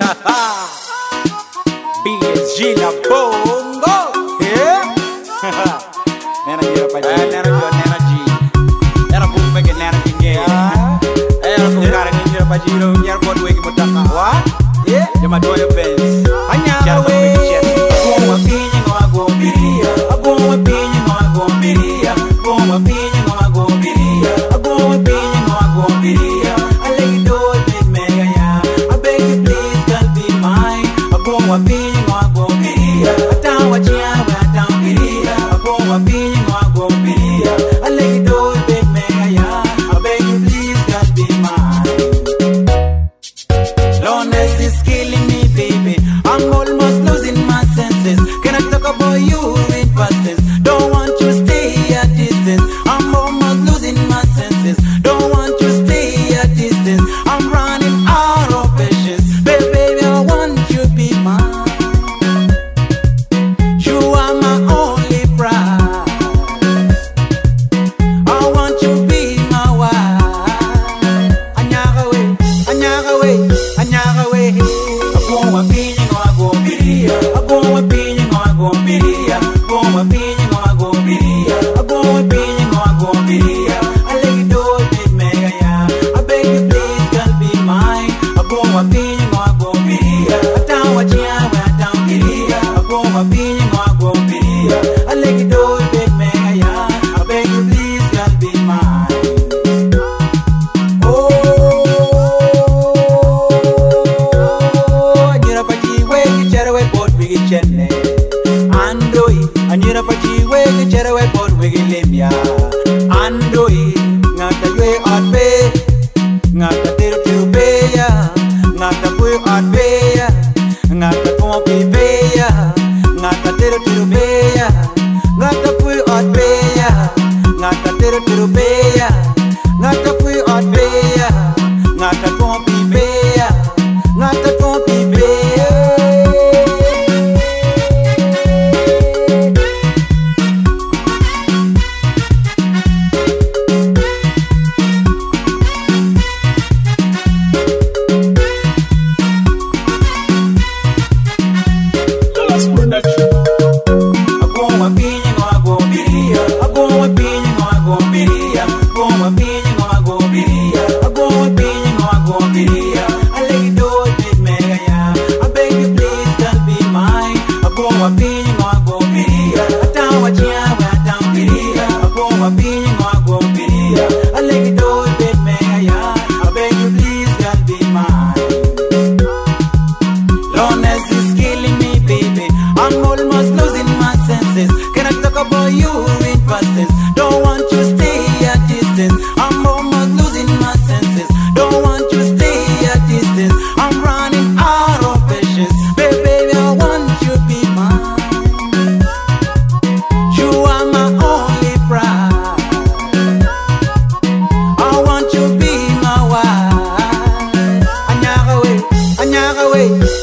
BSG na bongo. Yeah. Nena gira pa ji. Nena ji. Nena bu make nena kinge. Nena bu kare gira pa ji ro yar ko wegi mutaka. What? Yeah. Jama doya Benz. Anya we. Agoma pinyi ngo agombiria. Agoma pinyi ngo agombiria. Agoma pinyi ngo agombiria. Agoma pinyi ngo agombiria. I like it all big mega ya. I beg you please girl be mine. Agoma pinyi ngo agombiria. Atawa chiawe atambiria. Agoma pinyi ngo agombiria. I like it all big mega ya. I beg you please girl be mine. Loneliness is killing me, baby. I'm almost losing my senses. Can I talk about you in past tense? Don't want you stay at distance. I'm almost losing my senses. Don't want you stay at distance. I'm running out of patience. Baby, I want you be mine. You are my only pride. I want you be my wife. Anyaga way, anyaga way, anyaga way. Agoma pinyi ngo agombiria. Agoma pinyi ngo agombiria. Agoma pinyi ngo agombiria. Agoma pinyi ngo agombiria. I like it all big mega ya. I beg you please girl be mine. Agoma pinyi ngo agombiria. Atawa chiawe atambiria. Agoma pinyi ngo agombiria. I like it all big mega ya. I beg you please girl be mine. Anyira pachiwe kicherewe pot wigi chenne. Andoi anyira pachiwe kicherewe pot wigi limya. Andoi ngata ywe atbe ngata tiru beya ngata pui atbeya ngata pompi beya ngata tiru beya ngata pui atbeya ngata tiru beya ngata pui atbeya ngata pompi beya ngata pompi beya. Agoma pinyi ngo agombiria. Agoma pinyi ngo agombiria. Agoma pinyi ngo agombiria. Agoma pinyi ngo agombiria. I like it all big mega ya. I beg you please girl be mine. Agoma pinyi ngo agombiria. Atawa chiawe atambiria. Agoma pinyi ngo agombiria. I like it all big mega ya. I beg you please girl be mine. Loneliness is killing me, baby. I'm almost losing my senses. Can I talk about you in past tense? Don't want you stay at distance. I'm almost losing my senses. Don't want you stay at distance. I'm running out of patience. Baby, I want you be mine. You are my only pride. I want you be my wife. Anyaga way, anyaga way.